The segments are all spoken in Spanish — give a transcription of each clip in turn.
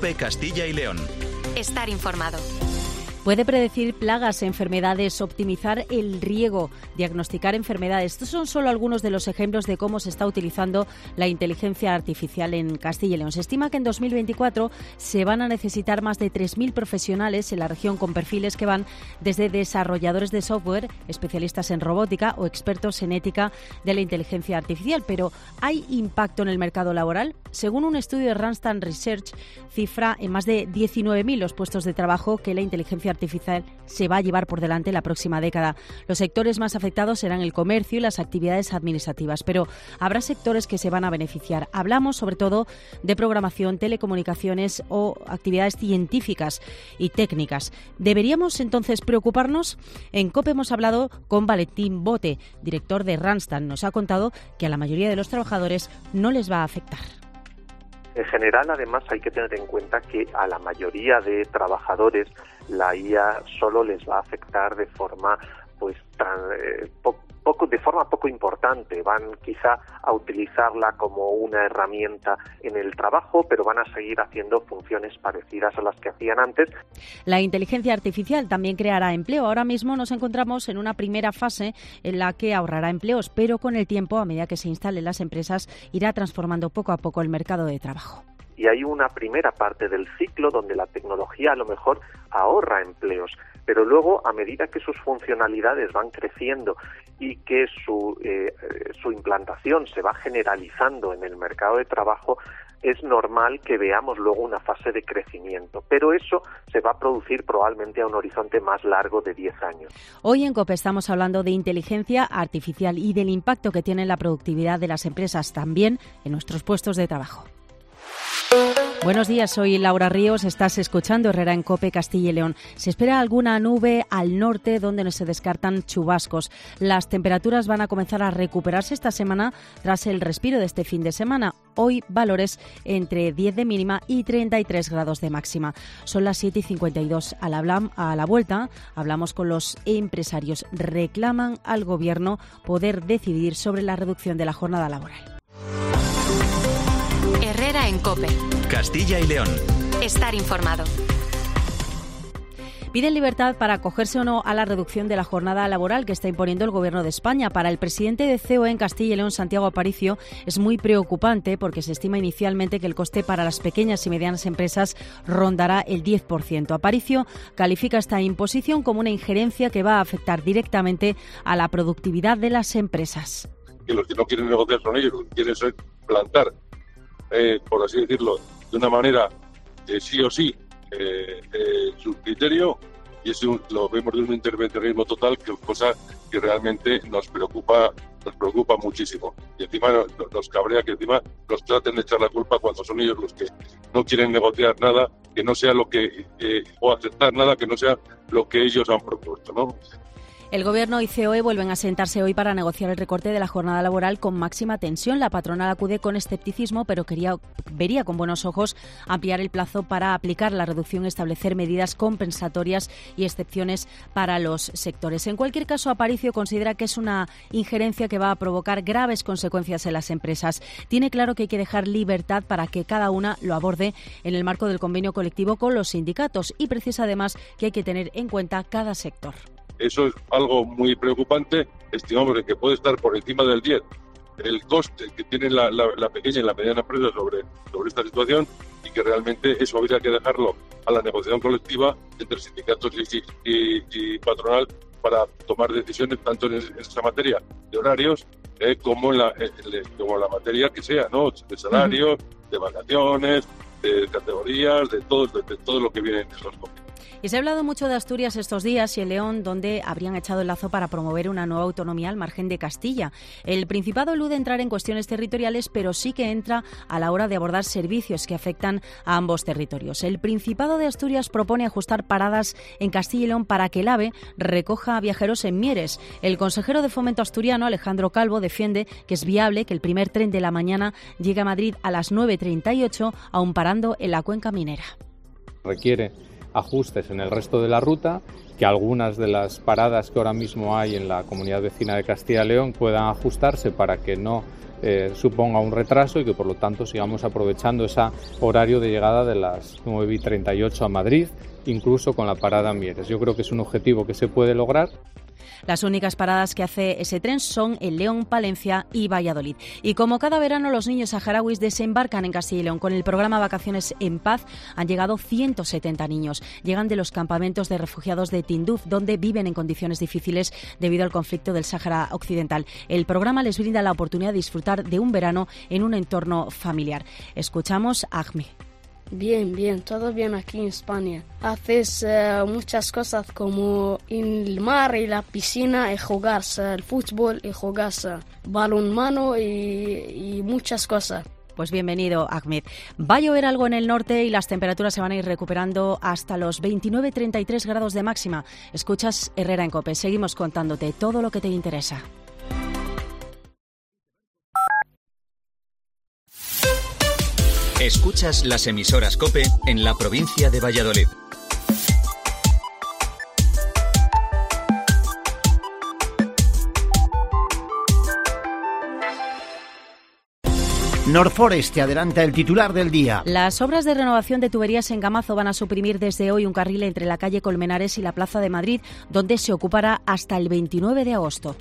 COPE Castilla y León. Estar informado. Puede predecir plagas, enfermedades, optimizar el riego, diagnosticar enfermedades. Estos son solo algunos de los ejemplos de cómo se está utilizando la inteligencia artificial en Castilla y León. Se estima que en 2024 se van a necesitar más de 3.000 profesionales en la región con perfiles que van desde desarrolladores de software, especialistas en robótica o expertos en ética de la inteligencia artificial. Pero ¿hay impacto en el mercado laboral? Según un estudio de Randstad Research, cifra en más de 19.000 los puestos de trabajo que la inteligencia artificial se va a llevar por delante la próxima década. Los sectores más afectados serán el comercio y las actividades administrativas, pero habrá sectores que se van a beneficiar. Hablamos sobre todo de programación, telecomunicaciones o actividades científicas y técnicas. ¿Deberíamos entonces preocuparnos? En COPE hemos hablado con Valentín Bote, director de Randstad. Nos ha contado que a la mayoría de los trabajadores no les va a afectar. En general, además, hay que tener en cuenta que a la mayoría de trabajadores la IA solo les va a afectar de forma poco importante. Van quizá a utilizarla como una herramienta en el trabajo, pero van a seguir haciendo funciones parecidas a las que hacían antes. La inteligencia artificial también creará empleo. Ahora mismo nos encontramos en una primera fase en la que ahorrará empleos, pero con el tiempo, a medida que se instalen las empresas, irá transformando poco a poco el mercado de trabajo. Y hay una primera parte del ciclo donde la tecnología a lo mejor ahorra empleos, pero luego, a medida que sus funcionalidades van creciendo y que su implantación se va generalizando en el mercado de trabajo, es normal que veamos luego una fase de crecimiento, pero eso se va a producir probablemente a un horizonte más largo de 10 años. Hoy en COPE estamos hablando de inteligencia artificial y del impacto que tiene en la productividad de las empresas, también en nuestros puestos de trabajo. Buenos días, soy Laura Ríos, estás escuchando Herrera en COPE Castilla y León. Se espera alguna nube al norte donde no se descartan chubascos. Las temperaturas van a comenzar a recuperarse esta semana tras el respiro de este fin de semana. Hoy valores entre 10 de mínima y 33 grados de máxima. Son las 7:52. A la vuelta hablamos con los empresarios. Reclaman al Gobierno poder decidir sobre la reducción de la jornada laboral. Herrera en COPE. Castilla y León. Estar informado. Piden libertad para acogerse o no a la reducción de la jornada laboral que está imponiendo el Gobierno de España. Para el presidente de COE en Castilla y León, Santiago Aparicio, es muy preocupante porque se estima inicialmente que el coste para las pequeñas y medianas empresas rondará el 10%. Aparicio califica esta imposición como una injerencia que va a afectar directamente a la productividad de las empresas. Que los que no quieren negociar con ellos, lo que quieren es plantar, por así decirlo, de una manera sí o sí su criterio, y eso lo vemos de un intervencionismo total, que cosa que realmente nos preocupa muchísimo. Y encima nos cabrea que encima nos traten de echar la culpa cuando son ellos los que no quieren negociar nada que no sea lo que o aceptar nada que no sea lo que ellos han propuesto, ¿no? El Gobierno y COE vuelven a sentarse hoy para negociar el recorte de la jornada laboral con máxima tensión. La patronal acude con escepticismo, pero vería con buenos ojos ampliar el plazo para aplicar la reducción y establecer medidas compensatorias y excepciones para los sectores. En cualquier caso, Aparicio considera que es una injerencia que va a provocar graves consecuencias en las empresas. Tiene claro que hay que dejar libertad para que cada una lo aborde en el marco del convenio colectivo con los sindicatos y precisa además que hay que tener en cuenta cada sector. Eso es algo muy preocupante. Estimamos que puede estar por encima del 10 el coste que tiene la pequeña y la mediana empresa sobre esta situación, y que realmente eso habría que dejarlo a la negociación colectiva entre sindicatos y patronal para tomar decisiones tanto en esa materia de horarios como en la materia que sea, ¿no? De salarios, de vacaciones, de categorías, de todo lo que viene en esos convenios. Y se ha hablado mucho de Asturias estos días y en León, donde habrían echado el lazo para promover una nueva autonomía al margen de Castilla. El Principado elude entrar en cuestiones territoriales, pero sí que entra a la hora de abordar servicios que afectan a ambos territorios. El Principado de Asturias propone ajustar paradas en Castilla y León para que el AVE recoja a viajeros en Mieres. El consejero de Fomento asturiano, Alejandro Calvo, defiende que es viable que el primer tren de la mañana llegue a Madrid a las 9:38, aun parando en la cuenca minera. Requiere ajustes en el resto de la ruta, que algunas de las paradas que ahora mismo hay en la comunidad vecina de Castilla y León puedan ajustarse para que no suponga un retraso y que por lo tanto sigamos aprovechando ese horario de llegada de las 9:38 a Madrid, incluso con la parada en Mieres. Yo creo que es un objetivo que se puede lograr. Las únicas paradas que hace ese tren son en León, Palencia y Valladolid. Y como cada verano los niños saharauis desembarcan en Castilla y León con el programa Vacaciones en Paz, han llegado 170 niños. Llegan de los campamentos de refugiados de Tinduf, donde viven en condiciones difíciles debido al conflicto del Sáhara Occidental. El programa les brinda la oportunidad de disfrutar de un verano en un entorno familiar. Escuchamos a Ahmed. Bien, todo bien aquí en España. Haces muchas cosas como en el mar y la piscina y jugar el fútbol y jugar balonmano y muchas cosas. Pues bienvenido, Ahmed. Va a llover algo en el norte y las temperaturas se van a ir recuperando hasta los 29-33 grados de máxima. Escuchas Herrera en COPE. Seguimos contándote todo lo que te interesa. Escuchas las emisoras COPE en la provincia de Valladolid. Norforest te adelanta el titular del día. Las obras de renovación de tuberías en Gamazo van a suprimir desde hoy un carril entre la calle Colmenares y la Plaza de Madrid, donde se ocupará hasta el 29 de agosto.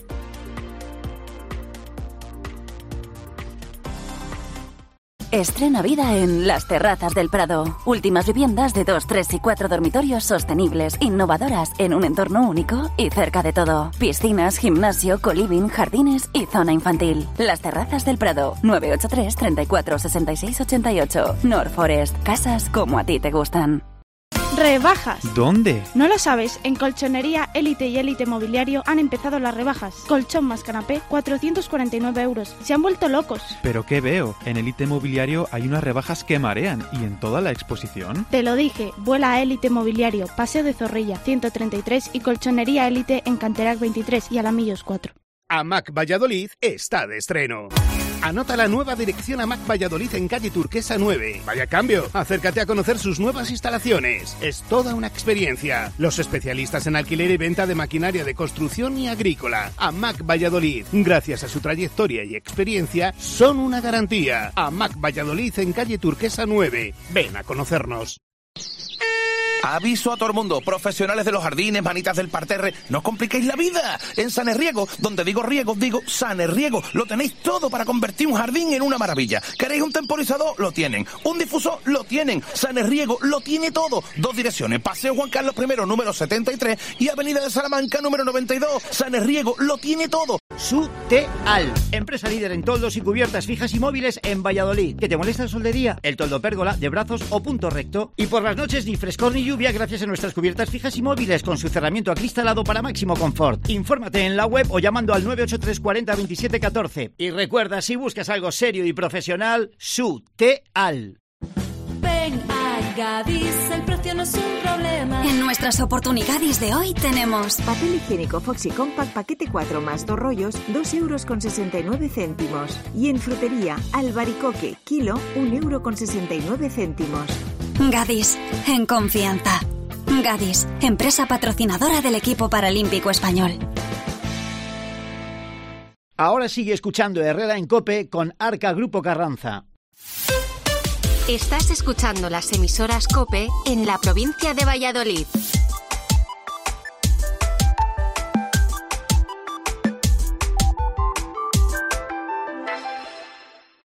Estrena vida en Las Terrazas del Prado. Últimas viviendas de 2, 3 y 4 dormitorios sostenibles, innovadoras, en un entorno único y cerca de todo. Piscinas, gimnasio, coliving, jardines y zona infantil. Las Terrazas del Prado. 983 34 66 88. Norforest. Casas como a ti te gustan. ¡Rebajas! ¿Dónde? ¿No lo sabes? En Colchonería Élite y Élite Mobiliario han empezado las rebajas. Colchón más canapé, 449 euros. Se han vuelto locos. ¿Pero qué veo? En Élite Mobiliario hay unas rebajas que marean. ¿Y en toda la exposición? Te lo dije. Vuela a Élite Mobiliario, Paseo de Zorrilla, 133 y Colchonería Élite en Canterac 23 y Alamillos 4. AMAC Valladolid está de estreno. Anota la nueva dirección AMAC Valladolid en calle Turquesa 9. Vaya cambio, acércate a conocer sus nuevas instalaciones. Es toda una experiencia. Los especialistas en alquiler y venta de maquinaria de construcción y agrícola. AMAC Valladolid, gracias a su trayectoria y experiencia, son una garantía. AMAC Valladolid en calle Turquesa 9. Ven a conocernos. Aviso a todo el mundo, profesionales de los jardines, manitas del parterre, no os compliquéis la vida. En Sanerriego, donde digo riego, digo Sanerriego, lo tenéis todo para convertir un jardín en una maravilla. ¿Queréis un temporizador? Lo tienen. ¿Un difusor? Lo tienen. Sanerriego lo tiene todo. 2 direcciones, Paseo Juan Carlos I, número 73 y Avenida de Salamanca, número 92. Sanerriego lo tiene todo. Suteal, empresa líder en toldos y cubiertas fijas y móviles en Valladolid. ¿Que te molesta el sol de día? El toldo pérgola, de brazos o punto recto. Y por las noches ni frescor ni lluvia gracias a nuestras cubiertas fijas y móviles con su cerramiento acristalado para máximo confort. Infórmate en la web o llamando al 983 40 27 14. Y recuerda, si buscas algo serio y profesional, Suteal. Ven a Gadis, el precio no es un problema. En nuestras oportunidades de hoy tenemos papel higiénico Foxy Compact paquete 4 más 2 rollos, 2,69 €. Y en frutería, albaricoque, kilo, 1,69 €. Gadis, en confianza. Gadis, empresa patrocinadora del equipo paralímpico español. Ahora sigue escuchando Herrera en COPE con Arca Grupo Carranza. Estás escuchando las emisoras COPE en la provincia de Valladolid.